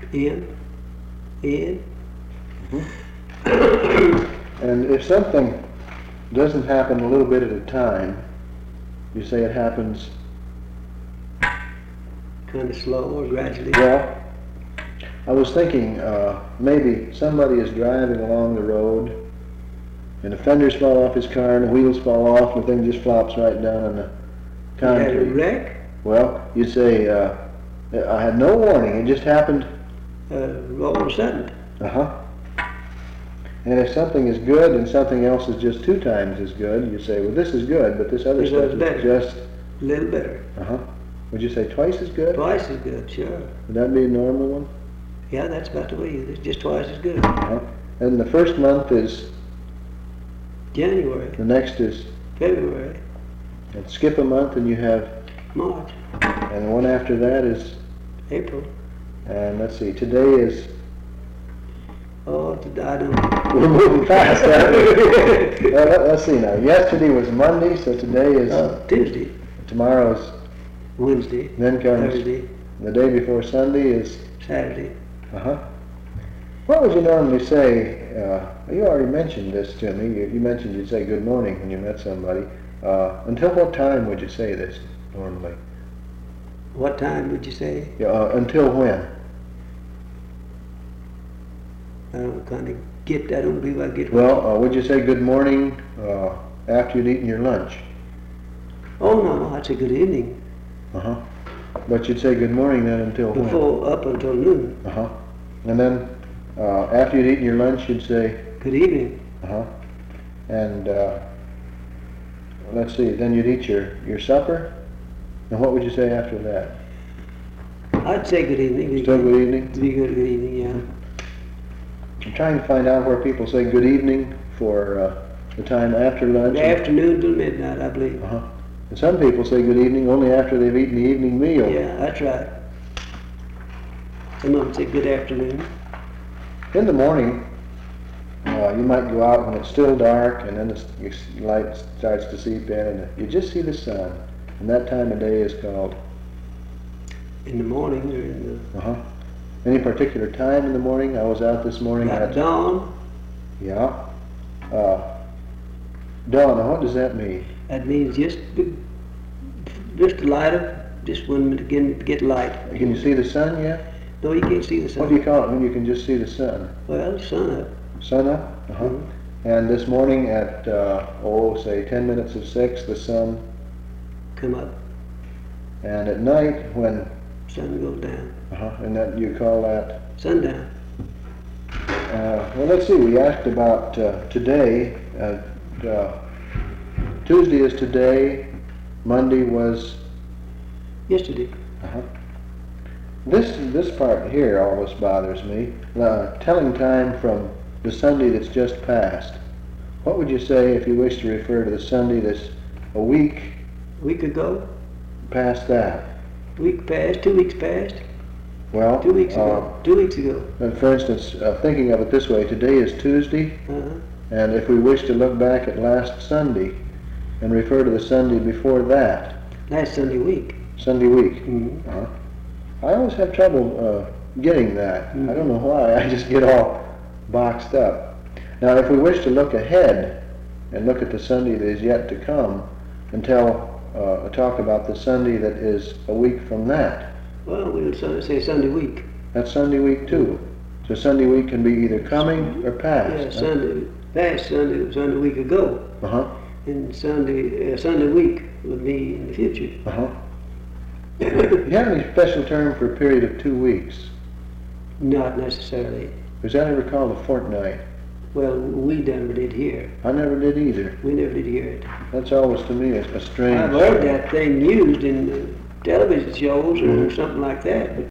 In. And if something doesn't happen a little bit at a time, you say it happens, Kind of slow or gradually. well, I was thinking maybe somebody is driving along the road and the fenders fall off his car and the wheels fall off and the thing just flops right down on the You had a concrete. wreck? Well, you say, I had no warning, it just happened. All of a sudden. Uh-huh. And if something is good and something else is just 2 times as good, you say, well, this is good, but this other This stuff is is better. just, A little better. uh-huh. Would you say twice as good? Twice as good, sure. Would that be a normal one? Yeah, that's about the way it is. Just twice as good. Uh-huh. And the first month is, January, the next is, February, and skip a month and you have, March, and the one after that is, April. and let's see, today is, Oh, I don't. we're moving fast, aren't we? Well, let's see now. Yesterday was Monday, so today is, Tuesday, tomorrow's, Wednesday, then comes, Thursday, the day before Sunday is, Saturday. uh-huh. What would you normally say, you already mentioned this to me, you mentioned you'd say good morning when you met somebody. Until what time would you say this normally? What time would you say? Yeah, until when? I don't kind of get. I don't believe I get. Well, would you say good morning after you'd eaten your lunch? Oh no, I'd say good evening. Uh-huh. But you'd say good morning then until when? Before up until noon. Uh-huh. And then after you'd eaten your lunch, you'd say, Good evening. uh-huh. And let's see, then you'd eat your supper. And what would you say after that? I'd say good evening. Still good evening? Be good evening, yeah. I'm trying to find out where people say good evening for the time after lunch. Afternoon till midnight, I believe. Uh-huh. And some people say good evening only after they've eaten the evening meal. Yeah, that's right. Some of them say good afternoon. In the morning, you might go out when it's still dark and then the light starts to seep in and you just see the sun. And that time of day is called? In the morning or in Uh-huh. Any particular time in the morning? I was out this morning the dawn. Yeah. Dawn, now what does that mean? That means just the light of, just when it get light. Can you see the sun yet? No, you can't see the sun. What do you call it when you can just see the sun? Well, sun up. Sun up? Uh-huh. Mm-hmm. And this morning at, say 10 minutes of 6, the sun. Come up. And at night when, Sun goes down. and that you call that? Sundown. Well, let's see, we asked about today. Tuesday is today, Monday was? Yesterday. Uh-huh. This part here always bothers me, telling time from the Sunday that's just passed. What would you say if you wish to refer to the Sunday that's a week Week ago. past that? Week passed. 2 weeks passed. Well, 2 weeks ago. 2 weeks ago. For instance, thinking of it this way, today is Tuesday, Uh-huh. and if we wish to look back at last Sunday and refer to the Sunday before that, Last Sunday week. Sunday week. Mm-hmm. Uh-huh. I always have trouble getting that. I don't know why. I just get all boxed up. Now, if we wish to look ahead and look at the Sunday that is yet to come and talk about the Sunday that is a week from that, Well, we would say Sunday week. that's Sunday week too. So Sunday week can be either coming or past. Yeah, Sunday. Past Sunday week ago. Uh-huh. And Sunday week would be in the future. Uh-huh. Do you have any special term for a period of 2 weeks? Not necessarily. Is that ever called a fortnight? Well, we never did here. I never did either. We never did hear it. That's always to me a strange. I've heard that thing used in television shows or Mhm. something like that, but